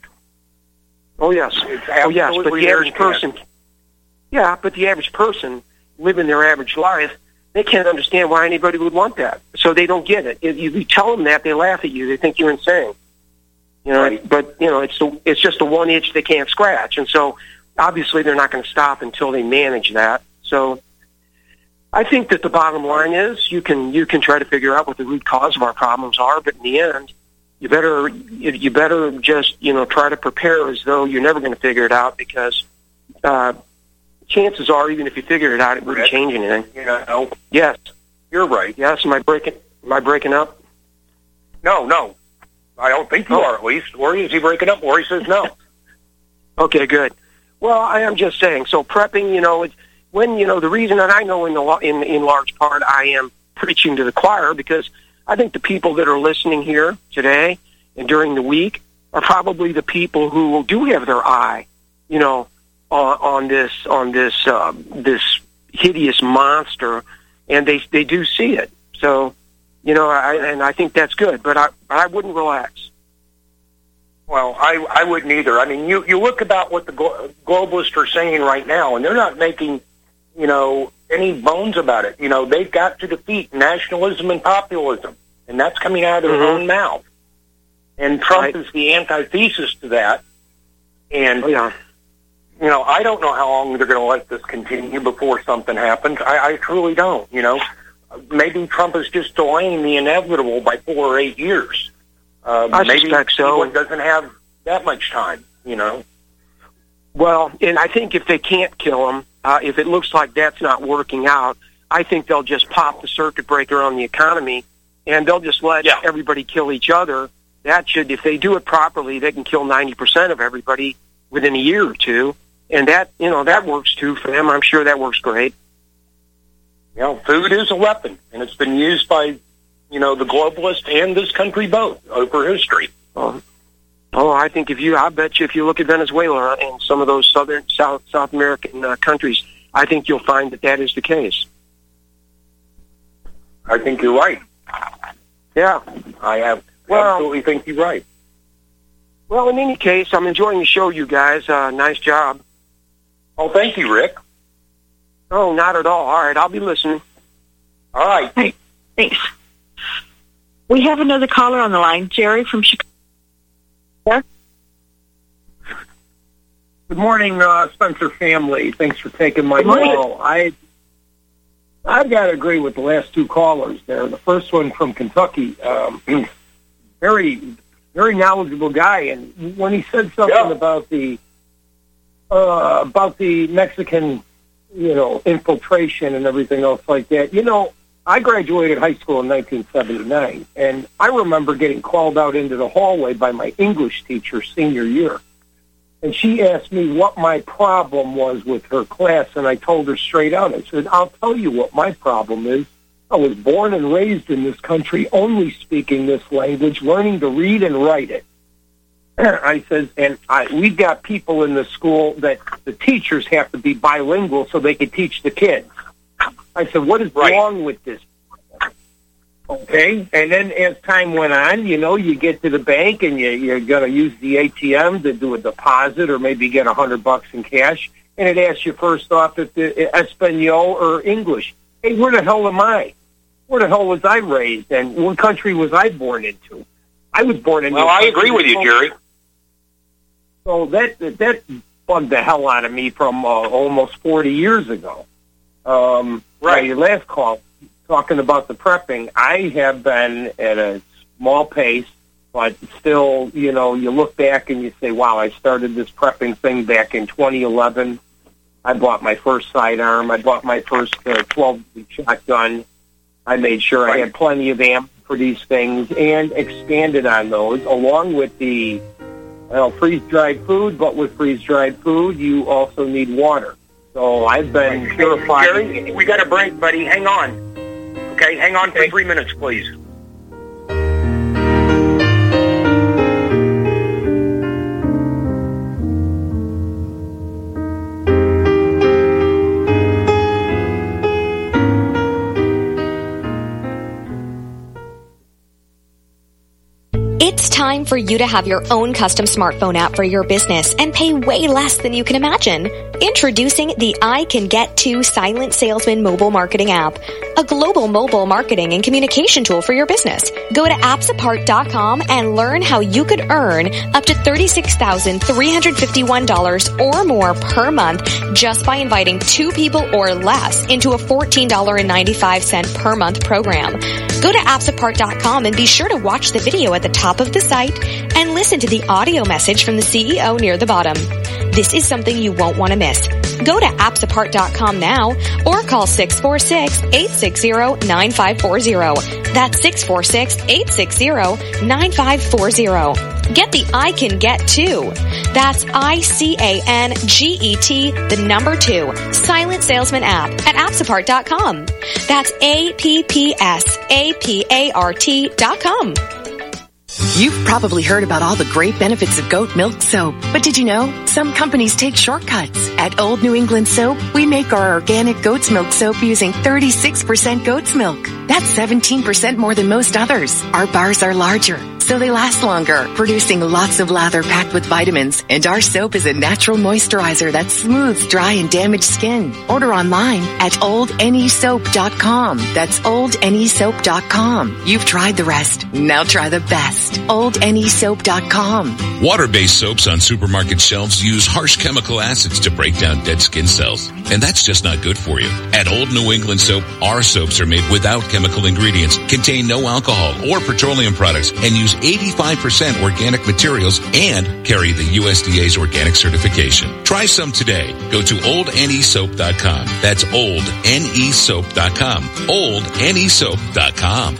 Oh, yes. Oh, yes. But the average person, yeah, but the average person living their average life, they can't understand why anybody would want that. So they don't get it. If you tell them that, they laugh at you. They think you're insane. You know, right. But, you know, it's the, it's just the one itch they can't scratch. And so, obviously, they're not going to stop until they manage that. So I think that the bottom line is you can you can try to figure out what the root cause of our problems are, but in the end, you better you better just, you know, try to prepare as though you're never going to figure it out, because uh, chances are, even if you figure it out, it wouldn't change anything. You know, yes, you're right. Yes, am I breaking? Am I breaking up? No, no, I don't think you oh. are. At least, or is he breaking up? Or he says no. Okay, good. Well, I am just saying. So prepping, you know, it's, when you know the reason, and I know in the in in large part, I am preaching to the choir, because I think the people that are listening here today and during the week are probably the people who do have their eye, you know, on, on this on this uh, this hideous monster, and they they do see it. So, you know, I, and I think that's good. But I I wouldn't relax. Well, I I wouldn't either. I mean, you you look about what the glo- globalists are saying right now, and they're not making, you know, any bones about it. You know, they've got to defeat nationalism and populism, and that's coming out of their mm-hmm. own mouth. And Trump right. is the antithesis to that. And, oh, yeah. you know, I don't know how long they're going to let this continue before something happens. I, I truly don't, you know. Maybe Trump is just delaying the inevitable by four or eight years. Uh, I maybe suspect so. He doesn't have that much time, you know. Well, and I think if they can't kill him, uh, if it looks like that's not working out, I think they'll just pop the circuit breaker on the economy, and they'll just let yeah. everybody kill each other. That should, if they do it properly, they can kill ninety percent of everybody within a year or two, and that, you know, that works too for them. I'm sure that works great. You know, food is a weapon, and it's been used by, you know, the globalists and this country both over history. Oh, oh I think if you, I bet you if you look at Venezuela and some of those southern, South, South American uh, countries, I think you'll find that that is the case. I think you're right. Yeah. I have well, absolutely think you're right. Well, in any case, I'm enjoying the show, you guys. Uh, nice job. Oh, thank you, Rick. Oh, not at all. All right, I'll be listening. All right. Hey, thanks. We have another caller on the line, Jerry from Chicago. Yeah? Good morning, uh, Spencer family. Thanks for taking my call. I I've got to agree with the last two callers there. The first one from Kentucky, um, very, very knowledgeable guy, and when he said something yeah. about the uh, about the Mexican, you know, infiltration and everything else like that, you know, I graduated high school in nineteen seventy-nine, and I remember getting called out into the hallway by my English teacher senior year. And she asked me what my problem was with her class, and I told her straight out. I said, I'll tell you what my problem is. I was born and raised in this country only speaking this language, learning to read and write it. I said, and I, we've got people in the school that the teachers have to be bilingual so they can teach the kids. I said, what is right. wrong with this? Okay, and then as time went on, you know, you get to the bank and you, you're going to use the A T M to do a deposit or maybe get a hundred bucks in cash, and it asks you first off if the Espanol or English. Hey, where the hell am I? Where the hell was I raised, and what country was I born into? I was born in. Well, I agree with you, Jerry. So that that bugged the hell out of me from uh, almost forty years ago. Um, right, your last call. Talking about the prepping, I have been at a small pace, but still, you know, you look back and you say, wow, I started this prepping thing back in twenty eleven. I bought my first sidearm. I bought my first uh, twelve shotgun. I made sure Right. I had plenty of ammo for these things and expanded on those, along with the well, freeze-dried food. But with freeze-dried food, you also need water. So I've been Hey, purifying. Jerry, we got a break, buddy. Hang on. Okay, hang on for three minutes, please. It's time for you to have your own custom smartphone app for your business and pay way less than you can imagine. Introducing the I Can Get To Silent Salesman mobile marketing app, a global mobile marketing and communication tool for your business. Go to apps apart dot com and learn how you could earn up to thirty-six thousand three hundred fifty-one dollars or more per month just by inviting two people or less into a fourteen dollars and ninety-five cents per month program. Go to apps apart dot com and be sure to watch the video at the top of the site and listen to the audio message from the C E O near the bottom. This is something you won't want to miss. Go to apps apart dot com now or call six four six, eight six zero, nine five four zero. That's six four six, eight six zero, nine five four zero. Get the I Can Get To. That's I C A N G E T, the number two, Silent Salesman app at apps apart dot com. That's A P P S A P A R T dot com. You've probably heard about all the great benefits of goat milk soap, but did you know some companies take shortcuts? At Old New England Soap, we make our organic goat's milk soap using thirty-six percent goat's milk. That's seventeen percent more than most others. Our bars are larger, so they last longer, producing lots of lather packed with vitamins. And our soap is a natural moisturizer that smooths dry and damaged skin. Order online at old n e soap dot com. That's old n e soap dot com. You've tried the rest. Now try the best. old n e soap dot com. Water-based soaps on supermarket shelves use harsh chemical acids to break down dead skin cells. And that's just not good for you. At Old New England Soap, our soaps are made without chemical ingredients, contain no alcohol or petroleum products, and use eighty-five percent organic materials and carry the U S D A's organic certification. Try some today. Go to old n e soap dot com. That's old n e soap dot com. old n e soap dot com.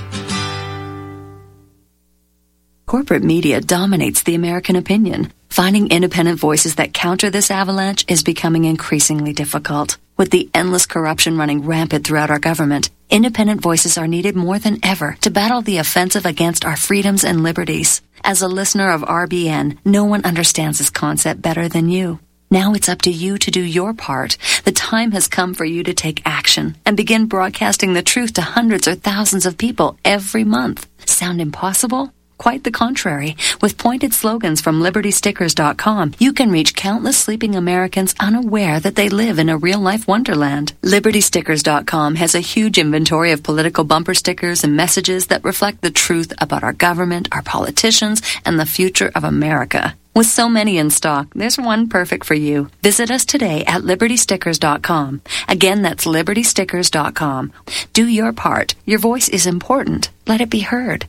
Corporate media dominates the American opinion. Finding independent voices that counter this avalanche is becoming increasingly difficult. With the endless corruption running rampant throughout our government, independent voices are needed more than ever to battle the offensive against our freedoms and liberties. As a listener of R B N, no one understands this concept better than you. Now it's up to you to do your part. The time has come for you to take action and begin broadcasting the truth to hundreds or thousands of people every month. Sound impossible? Quite the contrary. With pointed slogans from liberty stickers dot com, you can reach countless sleeping Americans unaware that they live in a real-life wonderland. liberty stickers dot com has a huge inventory of political bumper stickers and messages that reflect the truth about our government, our politicians, and the future of America. With so many in stock, there's one perfect for you. Visit us today at liberty stickers dot com. Again, that's liberty stickers dot com. Do your part. Your voice is important. Let it be heard.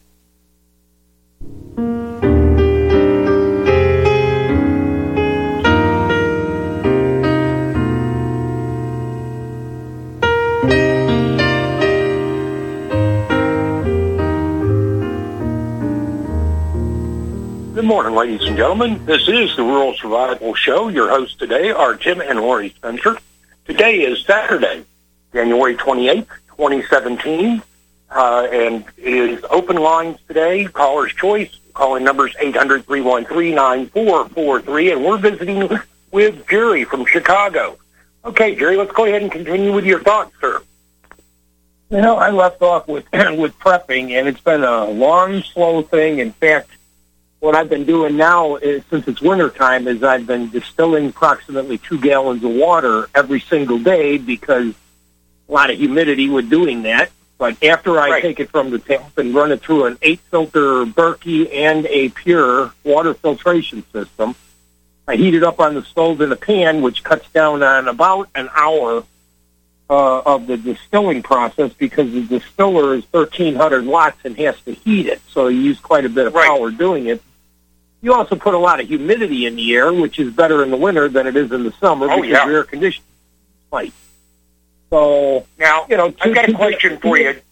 Good morning, ladies and gentlemen. This is the Rural Survival Show. Your hosts today are Tim and Lori Spencer. Today is Saturday, January twenty-eighth, twenty seventeen, uh, and it is open lines today, caller's choice, calling numbers eight hundred, three one three, nine four four three, and we're visiting with Jerry from Chicago. Okay, Jerry, let's go ahead and continue with your thoughts, sir. You know, I left off with with prepping, and it's been a long, slow thing. In fact, what I've been doing now, is, since it's wintertime, is I've been distilling approximately two gallons of water every single day because a lot of humidity with doing that. But after I right. take it from the tap and run it through an eight-filter Berkey and a Pure water filtration system, I heat it up on the stove in a pan, which cuts down on about an hour uh, of the distilling process because the distiller is thirteen hundred watts and has to heat it. So you use quite a bit of right. power doing it. You also put a lot of humidity in the air, which is better in the winter than it is in the summer oh, because yeah. your air conditioning is light. So now, you know, I've got a question for you,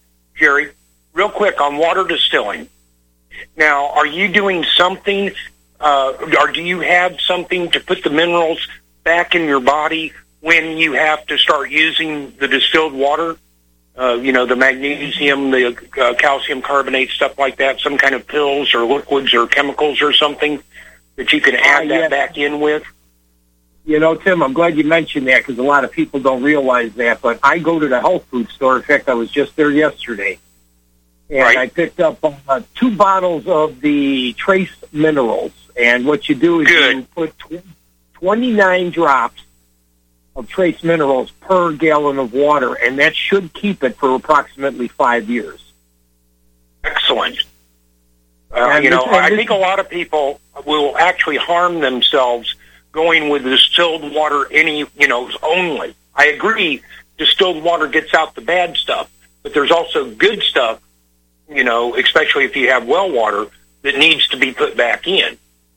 Jerry, real quick on water distilling. Now, are you doing something, uh, or do you have something to put the minerals back in your body when you have to start using the distilled water? Uh, you know, the magnesium, the uh, calcium carbonate, stuff like that, some kind of pills or liquids or chemicals or something that you can add uh, yeah. that back in with? You know, Tim, I'm glad you mentioned that because a lot of people don't realize that, but I go to the health food store. In fact, I was just there yesterday, and right. I picked up uh, two bottles of the trace minerals, and what you do is Good. you put tw- twenty-nine drops of trace minerals per gallon of water, and that should keep it for approximately five years. Excellent. Uh, you know, I think a lot of people will actually harm themselves going with distilled water any, you know, only. I agree, distilled water gets out the bad stuff, but there's also good stuff, you know, especially if you have well water, that needs to be put back in.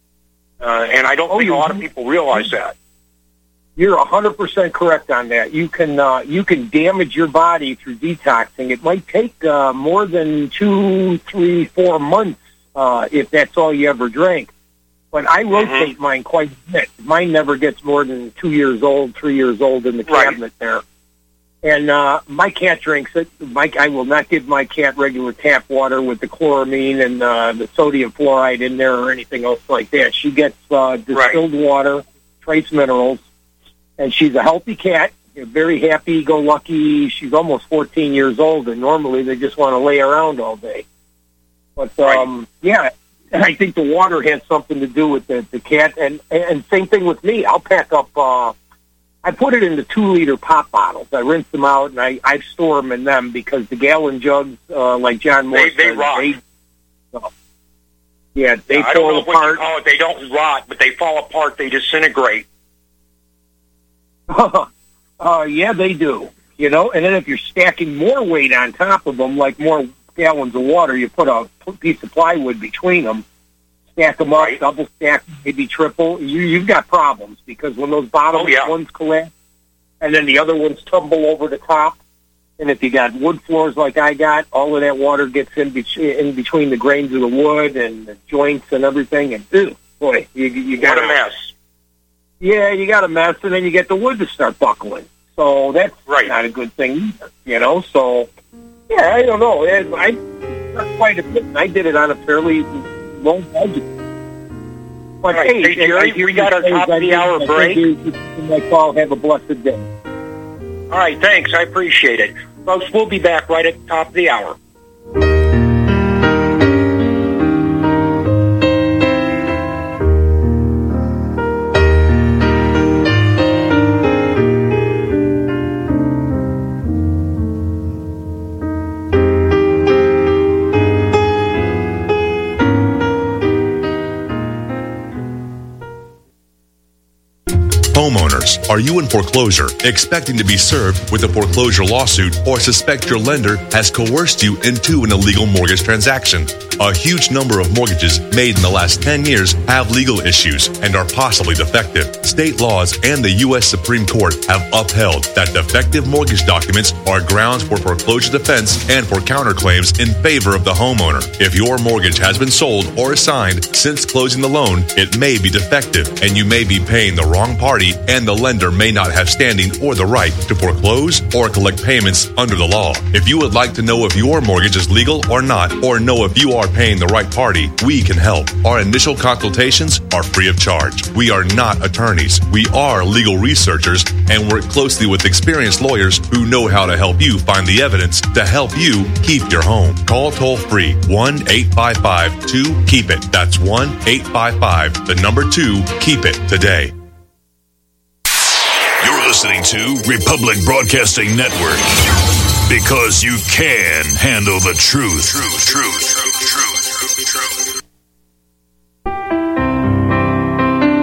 Uh, and I don't oh, think a lot of people realize that. You're one hundred percent correct on that. You can uh, you can damage your body through detoxing. It might take uh, more than two, three, four months uh, if that's all you ever drank. But I rotate mm-hmm. mine quite a bit. Mine never gets more than two years old, three years old in the cabinet right. there. And uh, my cat drinks it. My, I will not give my cat regular tap water with the chloramine and uh, the sodium fluoride in there or anything else like that. She gets uh, distilled right. water, trace minerals. And she's a healthy cat, very happy-go-lucky. She's almost fourteen years old, and normally they just want to lay around all day. But, um, right. yeah, I think the water has something to do with the, the cat. And, and same thing with me. I'll pack up, uh, I put it into two-liter pop bottles. I rinse them out, and I, I store them in them because the gallon jugs, uh, like John Moore they, they says, rot. They, uh, yeah, they I fall don't know apart. What you call it. They don't rot, but they fall apart. They disintegrate. uh, yeah, they do. You know, and then if you're stacking more weight on top of them, like more gallons of water, you put a piece of plywood between them, stack them up, right. double stack, maybe triple. You, you've got problems because when those bottom oh, yeah. ones collapse, and then the other ones tumble over the top, and if you got wood floors like I got, all of that water gets in, be- in between the grains of the wood and the joints and everything, and ew, boy, you, you got what a mess. Yeah, you got a mess, and then you get the wood to start buckling. So that's right. not a good thing either, you know? So, yeah, I don't know. I not quite a bit. I did it on a fairly low budget. But, right. hey, hey Jerry, we got our top of the hour break. My call. Have a blessed day. All right, thanks. I appreciate it. Folks, we'll be back right at the top of the hour. Homeowners, are you in foreclosure, expecting to be served with a foreclosure lawsuit, or suspect your lender has coerced you into an illegal mortgage transaction? A huge number of mortgages made in the last ten years have legal issues and are possibly defective. State laws and the U S Supreme Court have upheld that defective mortgage documents are grounds for foreclosure defense and for counterclaims in favor of the homeowner. If your mortgage has been sold or assigned since closing the loan, it may be defective and you may be paying the wrong party, and the lender may not have standing or the right to foreclose or collect payments under the law. If you would like to know if your mortgage is legal or not, or know if you are paying the right party, we can help. Our initial consultations are free of charge. We are not attorneys. We are legal researchers and work closely with experienced lawyers who know how to help you find the evidence to help you keep your home. Call toll free one eight five five two keep it. That's one eight five five, the number two, keep it today. You're listening to Republic Broadcasting Network, because you can handle the truth. Truth, truth.